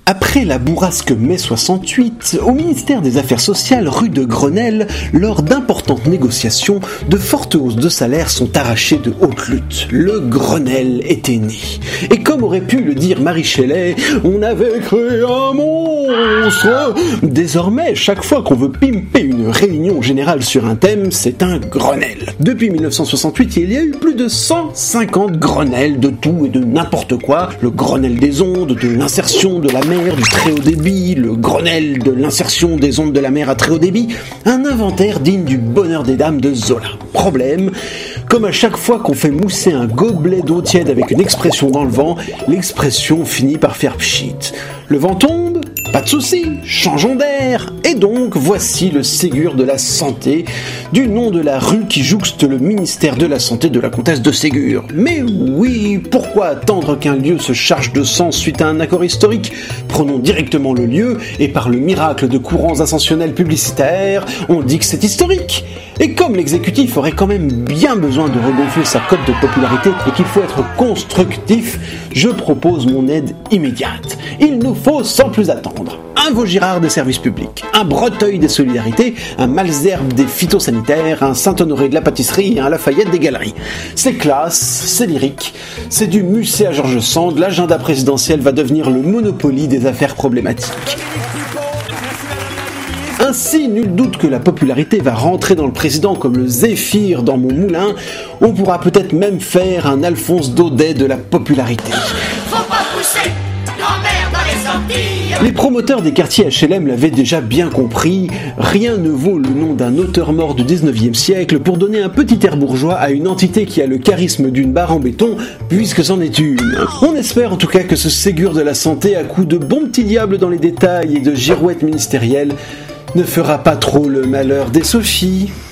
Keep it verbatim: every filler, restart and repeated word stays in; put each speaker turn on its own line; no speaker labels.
Après la bourrasque mai soixante-huit, au ministère des Affaires sociales rue de Grenelle, lors d'importantes négociations, de fortes hausses de salaire sont arrachées de haute lutte. Le Grenelle était né. Et comme aurait pu le dire Marie Shelley, on avait créé un monstre. Désormais, chaque fois qu'on veut pimper une réunion générale sur un thème, c'est un Grenelle. Depuis mille neuf cent soixante-huit, il y a eu plus de cent cinquante Grenelles de tout et de n'importe quoi. Le Grenelle des ondes, de l'insertion de la mer, du très haut débit, le Grenelle de l'insertion des ondes de la mer à très haut débit, un inventaire digne du bonheur des dames de Zola. Problème, comme à chaque fois qu'on fait mousser un gobelet d'eau tiède avec une expression dans le vent, l'expression finit par faire pchit. Le vent tombe, pas de souci, changeons d'air. Et donc, voici le Ségur de la Santé, du nom de la rue qui jouxte le ministère de la Santé de la comtesse de Ségur. Mais oui, pourquoi attendre qu'un lieu se charge de sang suite à un accord historique ? Prenons directement le lieu, et par le miracle de courants ascensionnels publicitaires, on dit que c'est historique. Et comme l'exécutif aurait quand même bien besoin de regonfler sa cote de popularité et qu'il faut être constructif, je propose mon aide immédiate. Il nous faut sans plus attendre un Vaugirard des services publics, un Breteuil des solidarités, un Malesherbes des phytosanitaires, un Saint-Honoré de la pâtisserie et un Lafayette des galeries. C'est classe, c'est lyrique, c'est du Musset à Georges Sand, l'agenda présidentiel va devenir le Monopoly des affaires problématiques. Ainsi, nul doute que la popularité va rentrer dans le président comme le zéphyr dans mon moulin. On pourra peut-être même faire un Alphonse Daudet de la popularité.
Faut pas pousser, grand-mère dans les sorties.
Les promoteurs des quartiers H L M l'avaient déjà bien compris. Rien ne vaut le nom d'un auteur mort du dix-neuvième siècle pour donner un petit air bourgeois à une entité qui a le charisme d'une barre en béton, puisque c'en est une. On espère en tout cas que ce Ségur de la Santé, à coups de bons petits diables dans les détails et de girouettes ministérielles, ne fera pas trop le malheur des Sophies.